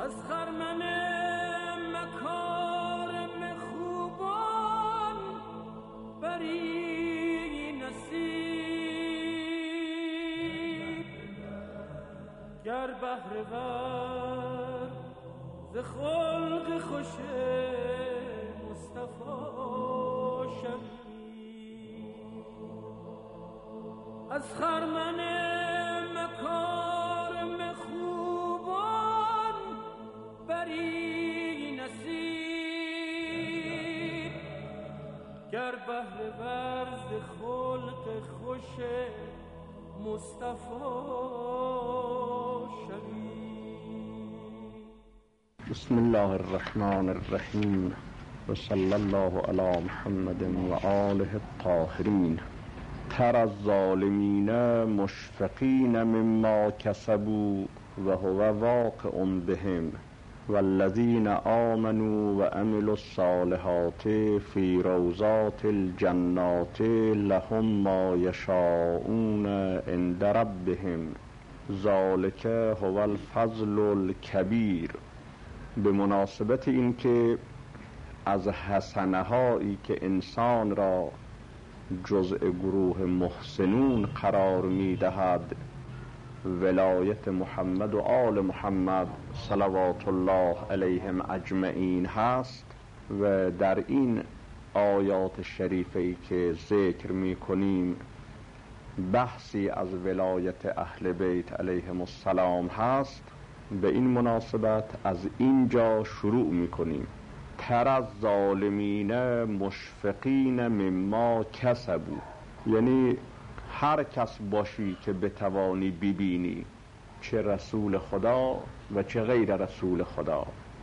از خرمن مکارم خوبان بری نصیب، گر بهره ور ز خلق خوش مصطفی شوی. از خرمن مکارم خوبان بری نصیب، گر بهره ور ز خلق خوش مصطفی شوی. بسم الله الرحمن الرحیم و صلی الله علی محمد و آله الطاهرین. تر الظالمین مشفقین مما کسبوا و هو واقع بهم والذین آمنوا و عملوا الصالحات فی روضات الجنات لهم ما یشاءون عند ربهم ذلک هو الفضل الکبیر. به مناسبت این که از حسنه هایی که انسان را جزء گروه محسنون قرار می دهد ولایت محمد و آل محمد صلوات الله علیهم اجمعین هست و در این آیات شریفه که ذکر می کنیم بحثی از ولایت اهل بیت علیهم السلام هست. به این مناسبت از اینجا شروع می کنیم. تر از ظالمین مشفقین مما کسبوا، یعنی هر کس باشی که بتوانی ببینی، چه رسول خدا و چه غیر رسول خدا،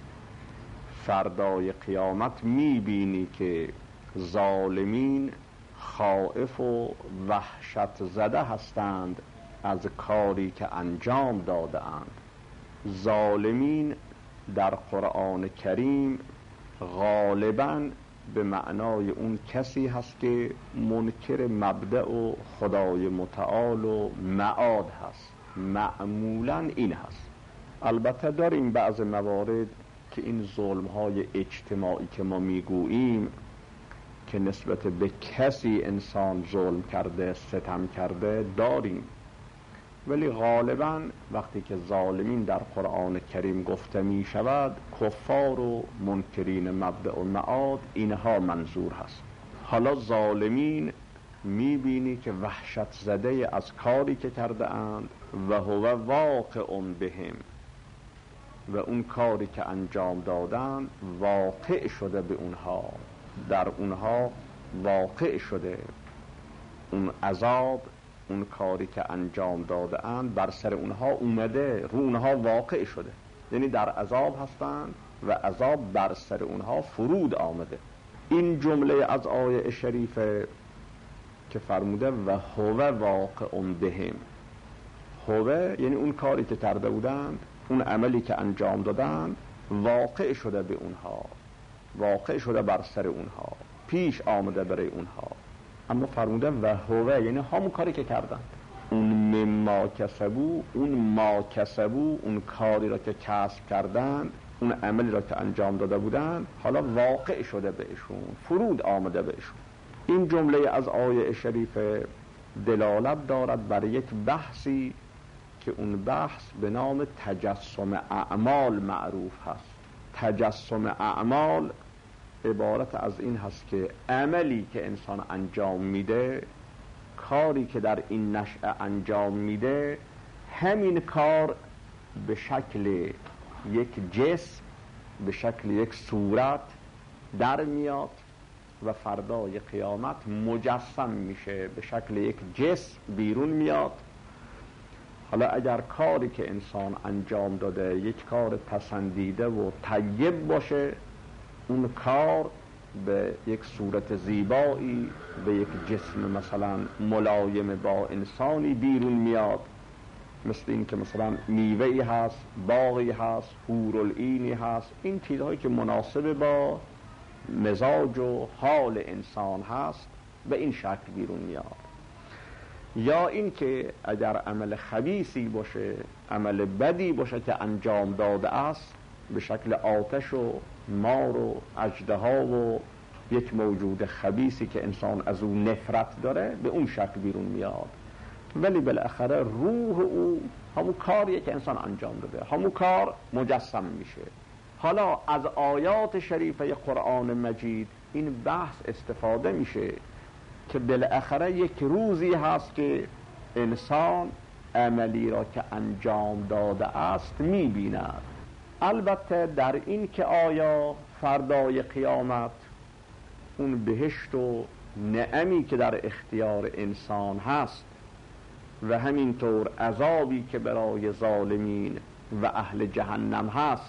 فردای قیامت میبینی که ظالمین خائف و وحشت زده هستند از کاری که انجام داده اند. ظالمین در قرآن کریم غالباً به معنای اون کسی هست که منکر مبدأ و خدای متعال و معاد هست. معمولاً این هست. البته داریم بعض موارد که این ظلم‌های اجتماعی که ما میگوییم که نسبت به کسی انسان ظلم کرده، ستم کرده داریم، ولی غالباً وقتی که ظالمین در قرآن کریم گفته می شود کفار و منکرین مبدأ و معاد اینها منظور هست. حالا ظالمین می بینی که وحشت زده از کاری که کرده اند و هو واقع بهم، و اون کاری که انجام دادن واقع شده به اونها، در اونها واقع شده اون عذاب، اون کاری که انجام داده اند بر سر اونها اومده، رو اونها واقع شده، یعنی در عذاب هستند و عذاب بر سر اونها فرود آمده. این جمله از آیه شریفه که فرموده و هو واقع بهم، هو یعنی اون کاری که کرده بودند، اون عملی که انجام دادند واقع شده به اونها، واقع شده بر سر اونها، پیش آمده برای اونها. اما فرموده و هو یعنی همون کاری که کردند. اون مما کسبو، اون ما کسبو، اون کاری را که کسب کردند، اون عملی را که انجام داده بودند حالا واقع شده بهشون، فرود آمده بهشون. این جمله از آیه شریفه دلالت دارد بر یک بحثی که اون بحث به نام تجسم اعمال معروف هست. تجسم اعمال عبارت از این هست که عملی که انسان انجام میده، کاری که در این نشأه انجام میده، همین کار به شکل یک جسم، به شکل یک صورت در میاد و فردای قیامت مجسم میشه، به شکل یک جسم بیرون میاد. حالا اگر کاری که انسان انجام داده یک کار پسندیده و طیب باشه، اون کار به یک صورت زیبایی، به یک جسم مثلا ملایم با انسانی بیرون میاد، مثل این که مثلا میوه‌ای هست، باغی هست، حورالعینی هست، این چیزهایی که مناسب با مزاج و حال انسان هست به این شکل بیرون میاد. یا این که اگر عمل خبیثی باشه، عمل بدی باشه که انجام داده است، به شکل آتش و مار و اژدها و یک موجود خبیثی که انسان از اون نفرت داره به اون شکل بیرون میاد. ولی بالاخره روح او همون کاریه که انسان انجام داده، همون کار مجسم میشه. حالا از آیات شریفه قرآن مجید این بحث استفاده میشه که بالاخره یک روزی هست که انسان عملی را که انجام داده است میبیند. البته در این که آیا فردای قیامت اون بهشت و نعمی که در اختیار انسان هست و همینطور عذابی که برای ظالمین و اهل جهنم هست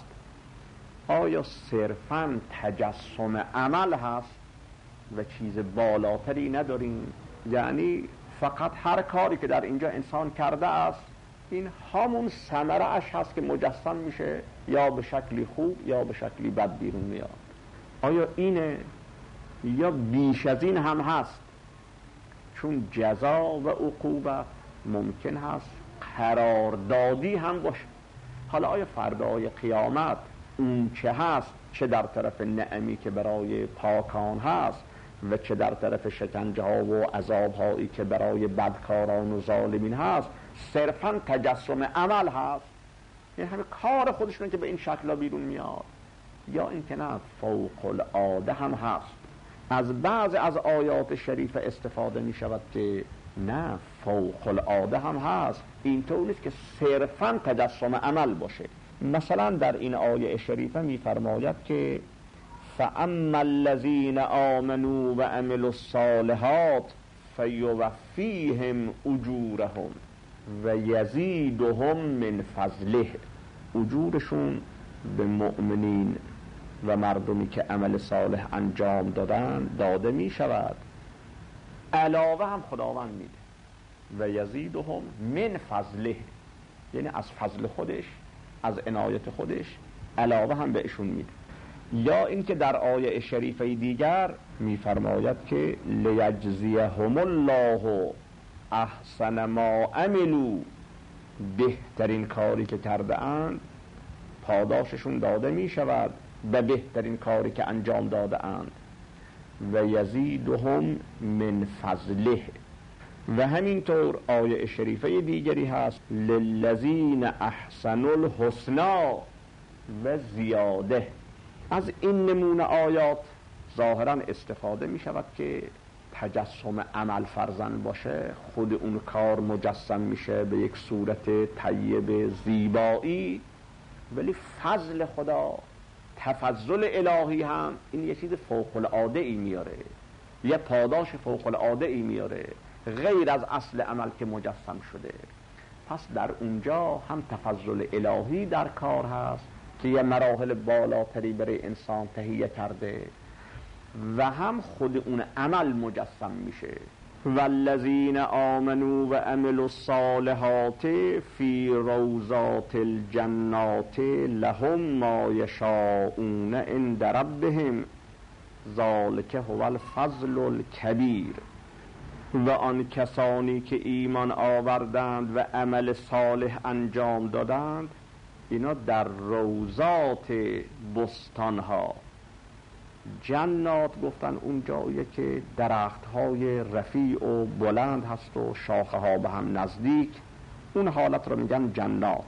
آیا صرفاً تجسم عمل هست و چیز بالاتری نداریم؟ یعنی فقط هر کاری که در اینجا انسان کرده است این همون ثمره اش هست که مجسم میشه، یا به شکلی خوب یا به شکلی بد بیرون میاد؟ آیا اینه یا بیش از این هم هست؟ چون جزا و عقوبت ممکن هست قراردادی هم باشه. حالا آیا فردای قیامت اون چه هست، چه در طرف نعمی که برای پاکان هست و چه در طرف شکنجه ها و عذاب هایی که برای بدکاران و ظالمین هست، صرفاً تجسم عمل هست؟ یعنی همه کار خودشون که به این شکل بیرون میاد، یا اینکه نه فوق العاده هم هست؟ از بعض از آیات شریف استفاده می شود که نه فوق العاده هم هست، اینطور نیست که صرفاً تجسم عمل باشه. مثلا در این آیه شریفه می فرماید که فَأَمَّا الَّذِينَ آمَنُوا وَعَمِلُوا الصَّالِحَاتِ فَيُوَفِّيهِمْ أُجُورَهُمْ وَيَزِيدُهُمْ مِنْ فَضْلِهِ. اجورشون به مؤمنین و مردمی که عمل صالح انجام دادن داده می شود، علاوه هم خداوند میده. و یزیدهم من فضله، یعنی از فضل خودش، از عنایت خودش علاوه هم بهشون میده. یا اینکه در آیه شریفه دیگر میفرماید که لیجزیهم الله احسن ما عملوا، بهترین کاری که کرده اند پاداششون داده می شود به بهترین کاری که انجام داده اند. و یزیدهم من فضله. و همینطور آیه شریفه دیگری هست للذین احسنوا الحسنا و زیاده. از این نمونه آیات ظاهرا استفاده می شود که تجسم عمل فرزن باشه، خود اون کار مجسم میشه به یک صورت طیب زیبایی، ولی فضل خدا، تفضل الهی هم این یه چیز فوق العاده ای میاره، یه پاداش فوق العاده ای میاره غیر از اصل عمل که مجسم شده. پس در اونجا هم تفضل الهی در کار هست که یه مراحل بالاتری برای انسان تهیه کرده و هم خود اون عمل مجسم میشه. والذین آمنوا و عملوا الصالحات فی روضات الجنات لهم ما یشاءون عند ربهم ذلک هو الفضل الکبیر. و آن کسانی که ایمان آوردند و عمل صالح انجام دادند اینا در روضات بستانها، جنات گفتن اون جاییه که درخت‌های رفیع و بلند هست و شاخه ها به هم نزدیک، اون حالت رو میگن جنات.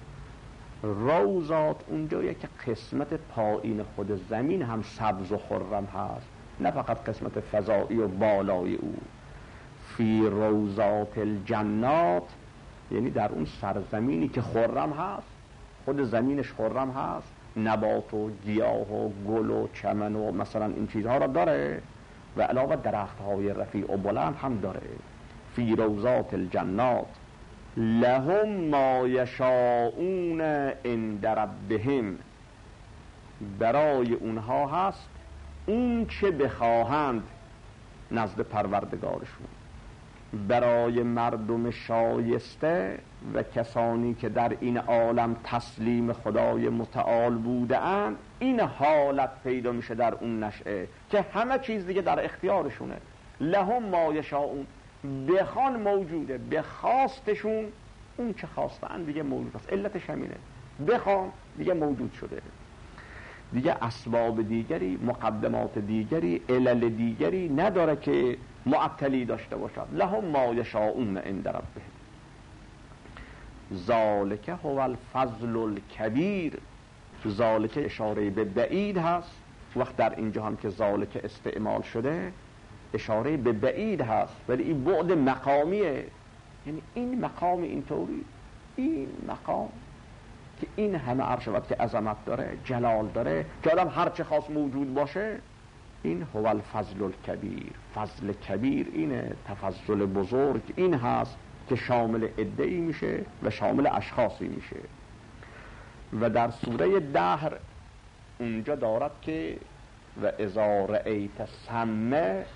روضات اون جاییه که قسمت پایین خود زمین هم سبز و خرم هست، نه فقط قسمت فضایی و بالای او. فی روضات الجنات یعنی در اون سرزمینی که خرم هست، خود زمینش خرم هست، نبات و گیاه و گل و چمن و مثلا این چیزها را داره و علاوه درخت‌های رفیع و بلند هم داره. فی روضات الجنات لهم ما یشاءون عند ربهم، برای اونها هست اون چه بخواهند نزد پروردگارشون. برای مردم شایسته و کسانی که در این عالم تسلیم خدای متعال بوده اند این حالت پیدا میشه در اون نشأه که همه چیز دیگه در اختیارشونه. لهم ما یشاءون، بخوان موجوده، به خواستشون اون چه خواستن دیگه موجود است. علتش همینه، بخوان دیگه موجود شده، دیگه اسباب دیگری، مقدمات دیگری، علل دیگری نداره که معطلی داشته باشد. لهم ما یشاءون عند ربهم ذالک هو الفضل الکبیر. ذالک اشاره به بعید هست، وقت در اینجا هم که ذالک استعمال شده اشاره به بعید هست، ولی این بعد مقامیه، یعنی این مقام اینطوری، این مقام که این همه عرش و که عظمت داره، جلال داره، که آدم هر چه خواست موجود باشه، این هو الفضل الکبیر. فضل کبیر اینه، تفضل بزرگ این هست که شامل عده‌ای میشه و شامل اشخاصی میشه. و در سوره دهر اونجا دارد که و اذا رأیت ثم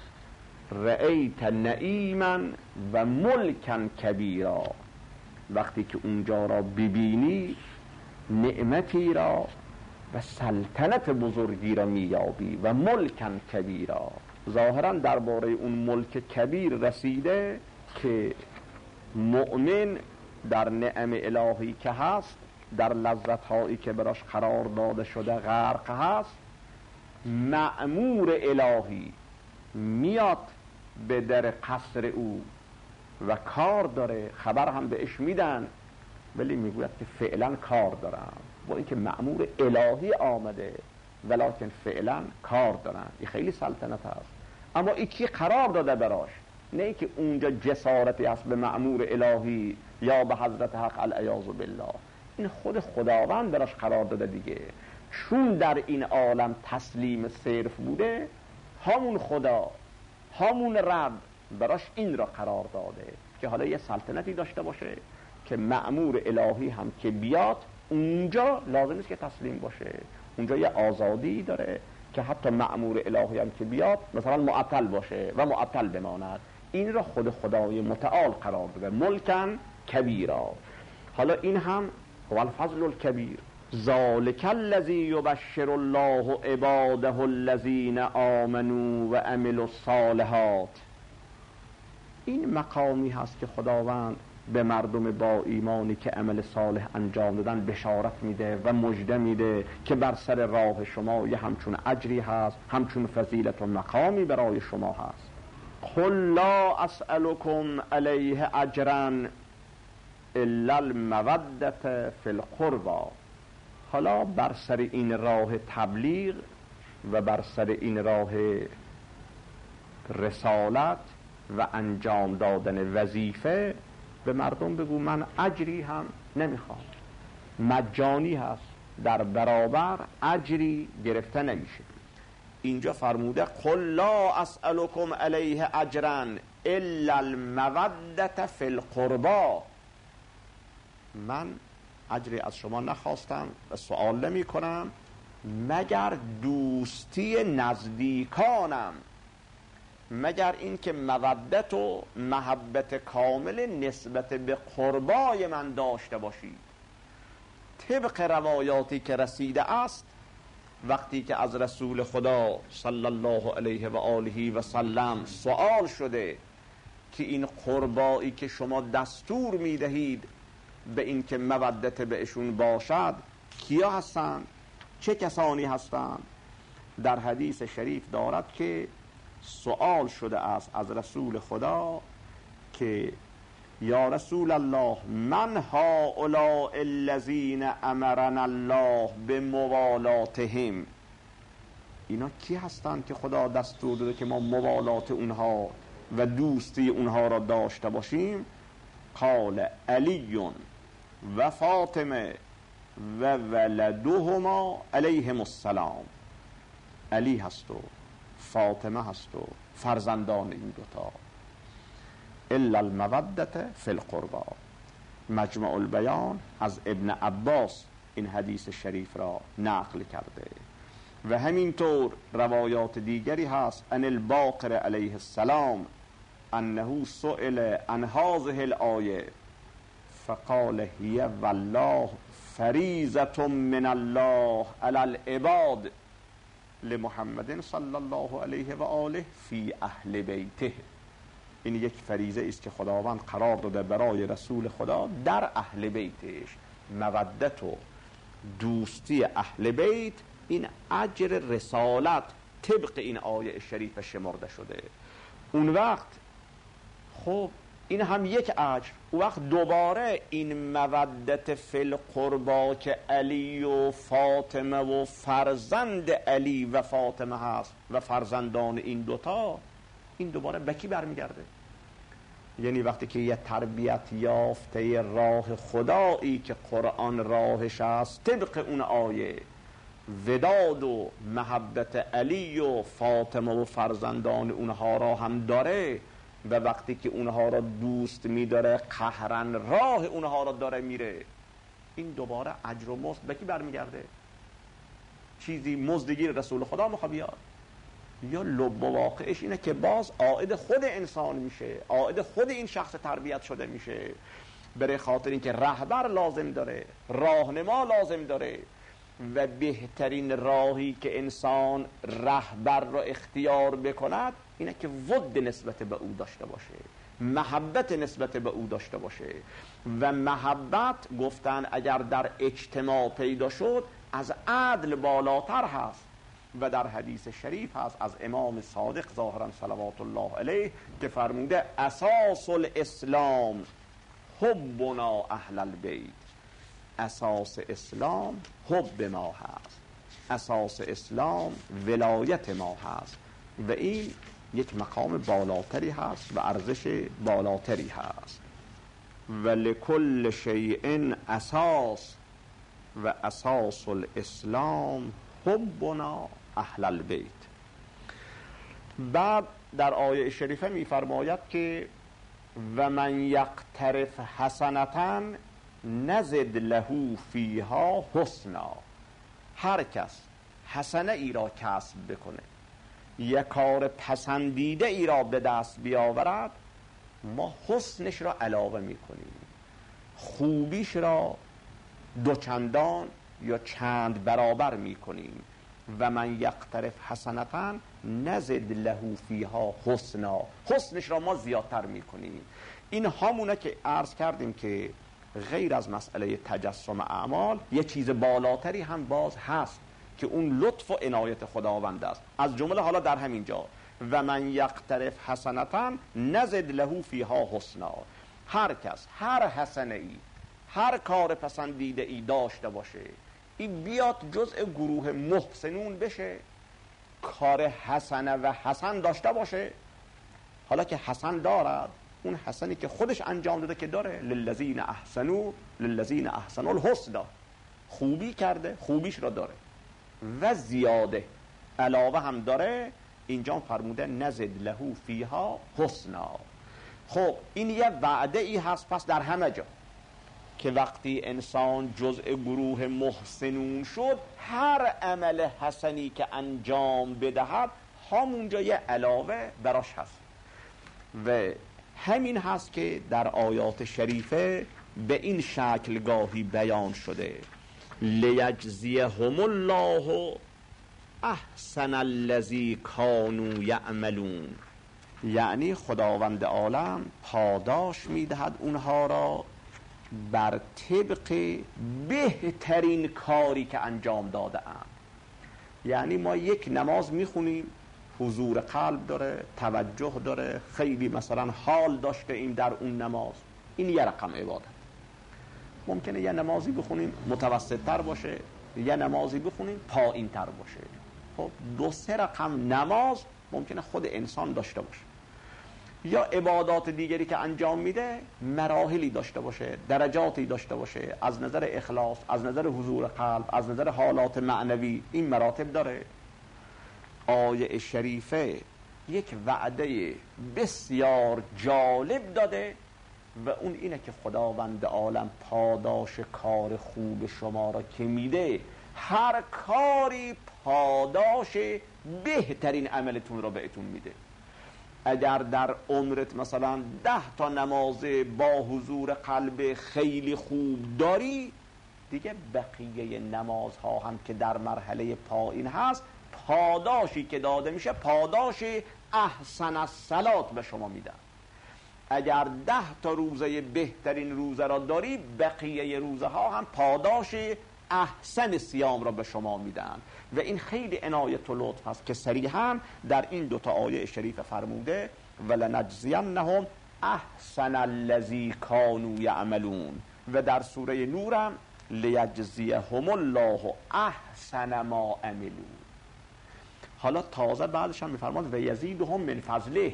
رأیت نعیما و ملکا کبیرا، وقتی که اونجا را ببینی نعمتی را و سلطنت بزرگی را میابی و ملکا کبیرا. ظاهرا درباره اون ملک کبیر رسیده که مؤمن در نعم الهی که هست، در لذت هایی که براش قرار داده شده غرق هست، مأمور الهی میاد به در قصر او و کار داره، خبر هم بهش میدن، ولی میگوید که فعلا کار دارم، با اینکه مأمور الهی آمده ولکن فعلا کار دارن. این خیلی سلطنت هست، اما این کی قرار داده براش؟ نه که اونجا جسارتی هست به مأمور الهی یا به حضرت حق العیاذ بالله، این خود خداوند براش قرار داده دیگه. چون در این عالم تسلیم صرف بوده، همون خدا همون رب براش این را قرار داده که حالا یه سلطنتی داشته باشه که مأمور الهی هم که بیاد اونجا لازم نیست که تسلیم باشه، اونجا یه آزادی داره که حتی مأمور الهی هم که بیاد مثلا معطل باشه و معطل بماند. این را خود خدای متعال قرار داده ملکن کبیرا. حالا این هم هو الفضل الکبیر. ذالک الذی یبشر الله عباده الذین آمنوا و عملوا الصالحات. این مقامی هست که خداوند به مردم با ایمانی که عمل صالح انجام دادن بشارت میده و مژده میده که بر سر راه شما یه همچون اجری هست، همچون فضیلت و مقامی برای شما هست. قل لا اسألكم علیه اجرا الا المودة فی القربى. حالا بر سر این راه تبلیغ و بر سر این راه رسالت و انجام دادن وظیفه به مردم بگو من اجری هم نمیخوام، مجانی هست، در برابر اجری گرفته نمیشه. اینجا فرموده قل لا اسألكم علیه اجرا الا المودة فی القربى. من اجری از شما نخواستم و سوال نمی کنم مگر دوستی نزدیکانم، مگر این که مودت و محبت کامل نسبت به قربای من داشته باشید. طبق روایاتی که رسیده است، وقتی که از رسول خدا صلی الله علیه و آله و سلم سوال شده که این قربایی که شما دستور میدهید به این که مودت بهشون باشد کیا هستند، چه کسانی هستند، در حدیث شریف دارد که سوال شده است از رسول خدا که یا رسول الله من هؤلاء الذین امرنا الله بموالاتهم. اینا کی هستند که خدا دستور داده که ما موالات اونها و دوستی اونها را داشته باشیم؟ قال علی و فاطمه و ولدهما علیهم السلام. علی هست و فاطمه هست و فرزندان این دوتا. الا المودة فی القربى. مجمع البیان از ابن عباس این حدیث شریف را نقل کرده و همینطور روایات دیگری هست ان الباقر علیه السلام انه سئل عن هذه الآیه فقال هی والله فریضة من الله علی العباد لمحمد صلی الله علیه و آله فی اهل بیته. این یک فریضه است که خداوند قرار داده برای رسول خدا در اهل بیتش، مودت و دوستی اهل بیت این اجر رسالت طبق این آیه شریف شمرده شده. اون وقت خب این هم یک اجر. اون وقت دوباره این مودت فی القربا که علی و فاطمه و فرزند علی و فاطمه هست و فرزندان این دوتا، این دوباره به کی برمیگرده؟ یعنی وقتی که یه تربیت یافته راه خدایی که قرآن راهش است طبق اون آیه وداد و محبت علی و فاطمه و فرزندان اونها را هم داره و وقتی که اونها را دوست می‌داره قهرن راه اونها را داره میره، این دوباره اجر و مزد به کی برمیگرده؟ چیزی مزدگیر رسول خدا میخواد بیاد؟ یا لب و واقعش اینه که باز عائد خود انسان میشه، عائد خود این شخص تربیت شده میشه، برای خاطر اینکه رهبر لازم داره، راهنما لازم داره و بهترین راهی که انسان رهبر را اختیار بکند اینه که ود نسبت به او داشته باشه، محبت نسبت به او داشته باشه. و محبت گفتن اگر در اجتماع پیدا شد از عدل بالاتر هست و در حدیث شریف هست از امام صادق ظاهرا صلوات الله علیه که فرموده اساس الاسلام حبنا اهل البیت، اساس اسلام حب ما هست، اساس اسلام ولایت ما هست و این یک مقام بالاتری هست و ارزش بالاتری هست. و لکل شیء اساس و اساس الاسلام حبنا اهل البیت. بعد در آیه شریفه می‌فرماید که و من یقترف حسنة نزد له فیها حسنا، هر کس حسنه ای را کسب بکنه، یک کار پسندیده ای را به دست بیاورد، ما حسنش را علاوه میکنیم، خوبیش را دوچندان یا چند برابر میکنیم. و من یقترف حسنة نزد له فیها حسنا، حسنش را ما زیادتر میکنیم. این همونه که عرض کردیم که غیر از مسئله تجسم اعمال یه چیز بالاتری هم باز هست که اون لطف و عنایت خداوند است. از جمله حالا در همین جا و من یقترف حسنة نزد له فیها حسنا، هر کس هر حسنه ای هر کار پسندیده ای داشته باشه این بیاد جزء گروه محسنون بشه، کار حسنه و حسن داشته باشه. حالا که حسن دارد اون حسنی که خودش انجام داده که داره للذین احسنوا للذین احسنوا الحسنی، خوبی کرده خوبیش را داره و زیاده علاوه هم داره. اینجا فرموده نزد له فیها حسنا. خب این یه وعده ای هست پس در همه جا که وقتی انسان جزء گروه محسنون شد هر عمل حسنی که انجام بدهد همونجا یه علاوه براش هست و همین هست که در آیات شریفه به این شکل گاهی بیان شده لیجزیهم الله احسن الذی کانوا یعملون، یعنی خداوند عالم پاداش میدهد اونها را بر طبق بهترین کاری که انجام داده اند. یعنی ما یک نماز میخونیم حضور قلب داره، توجه داره، خیلی مثلا حال داشته این در اون نماز، این یه رقم عبادت. ممکنه یه نمازی بخونیم متوسط تر باشه، یه نمازی بخونیم پایین تر باشه. خب دو سه رقم نماز ممکنه خود انسان داشته باشه، یا عبادات دیگری که انجام میده مراحلی داشته باشه، درجاتی داشته باشه، از نظر اخلاص، از نظر حضور قلب، از نظر حالات معنوی این مراتب داره. آیه شریفه یک وعده بسیار جالب داده و اون اینه که خداوند عالم پاداش کار خوب شما را که میده هر کاری پاداش بهترین عملتون را بهتون میده. اگر در عمرت مثلا 10 تا نماز با حضور قلب خیلی خوب داری، دیگه بقیه نمازها هم که در مرحله پایین هست پاداشی که داده میشه پاداش احسن الصلات به شما میدن. اگر 10 تا روزه بهترین روزه را داری بقیه روزه ها هم پاداش احسن صیام را به شما میدن. و این خیلی عنایت و لطف هست که صریحا در این دوتا آیه شریف فرموده ولنجزینهم احسن الذی کانوا یعملون، و در سوره نورم لیجزیهم الله احسن ما عملوا. حالا تازه بعدش هم میفرماد و یزیدهم من فضله،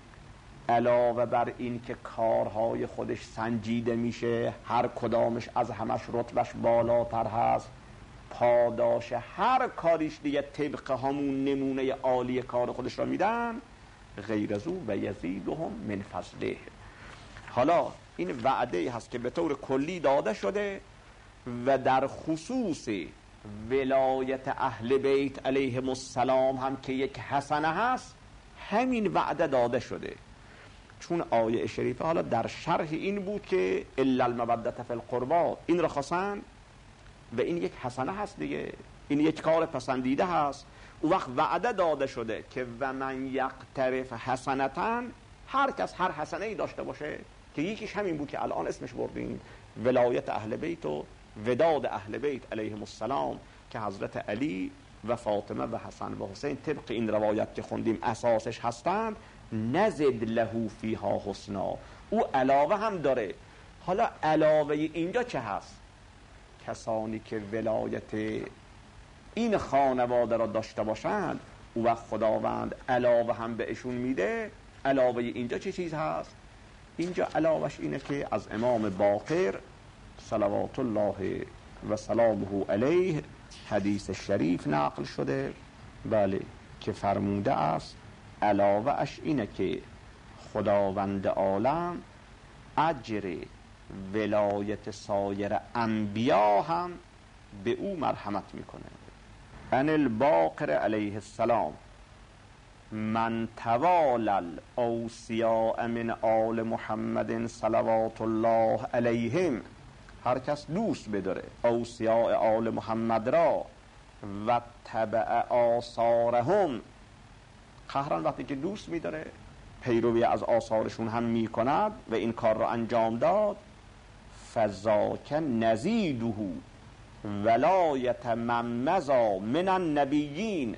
علاوه بر این که کارهای خودش سنجیده میشه، هر کدامش از همش رتبش بالاتر هست، پاداش هر کاریش دیگه طبق همون نمونه عالی کار خودش را میدن، غیر از او و یزیدهم من فضله. حالا این وعده هست که به طور کلی داده شده و در خصوص ولایت اهل بیت علیهم السلام هم که یک حسنه هست همین وعده داده شده. چون آیه شریفه حالا در شرح این بود که الا المودة فی القربا، این را خواستن و این یک حسنه هست دیگه، این یک کار پسندیده هست. او وقت وعده داده شده که و من یقترف حسنتن، هر کس هر حسنه ای داشته باشه که یکیش همین بود که الان اسمش بردیم، ولایت اهل بیت و وداد اهل بیت علیهم السلام که حضرت علی و فاطمه و حسن و حسین طبق این روایت که خوندیم اساسش هستند، نزد له فیها حسنا، او علاوه هم داره. حالا علاوه اینجا چه هست؟ کسانی که ولایت این خانواده را داشته باشند او وقت خداوند علاوه هم بهشون میده. علاوه اینجا چه چیز هست؟ اینجا علاوهش اینه که از امام باقر صلوات الله و سلامه علیه حدیث شریف نقل شده، بله، که فرموده است علاوه اش اینه که خداوند عالم اجر ولایت سایر انبیا هم به او مرحمت میکنه. ان الباقر علیه السلام من توال الاوصیاء من آل محمد صلوات الله علیهم، هر کس دوست بداره اوصیاء آل محمد را و تبع آثارهم، قهرن وقتی که دوست میداره پیروی از آثارشون هم میکند و این کار را انجام داد، فذاک نزیده ولایت من مضی من النبیین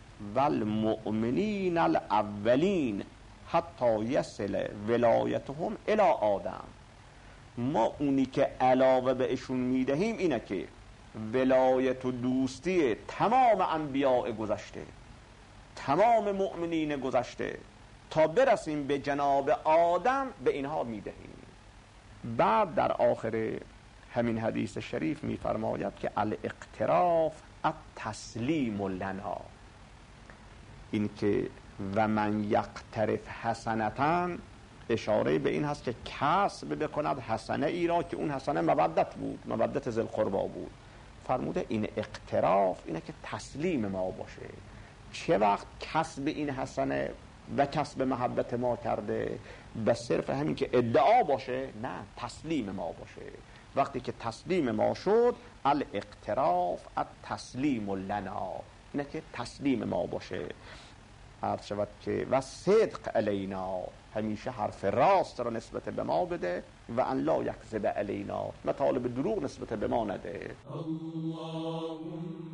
والمؤمنین الاولین حتی یصل ولایتهم الی آدم. ما اونی که علاوه بهشون میدهیم اینه که ولایت و دوستی تمام انبیاء گذشته، تمام مؤمنین گذشته تا برسیم به جناب آدم به اینها میدهیم. بعد در آخر همین حدیث شریف میفرماید که الاقتراف التسلیم لنا، این که و من یقترف حسنتن اشاره به این هست که کسب بکند حسنه ای را که اون حسنه مودت بود، مودت ذی القربا بود. فرموده این اقتراف اینه که تسلیم ما باشه. چه وقت کسب این حسنه و کسب محبت ما کرده؟ به صرف همین که ادعا باشه؟ نه، تسلیم ما باشه. وقتی که تسلیم ما شد الاقتراف التسلیم لنا، اینه که تسلیم ما باشه. عرض شود که و صدق علینا، همیشه حرف راست را نسبت به ما بده و ان لا یکذب علینا، مطالب دروغ نسبت به ما نده.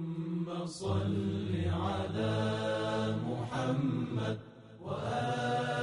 اللهم صل علی محمد و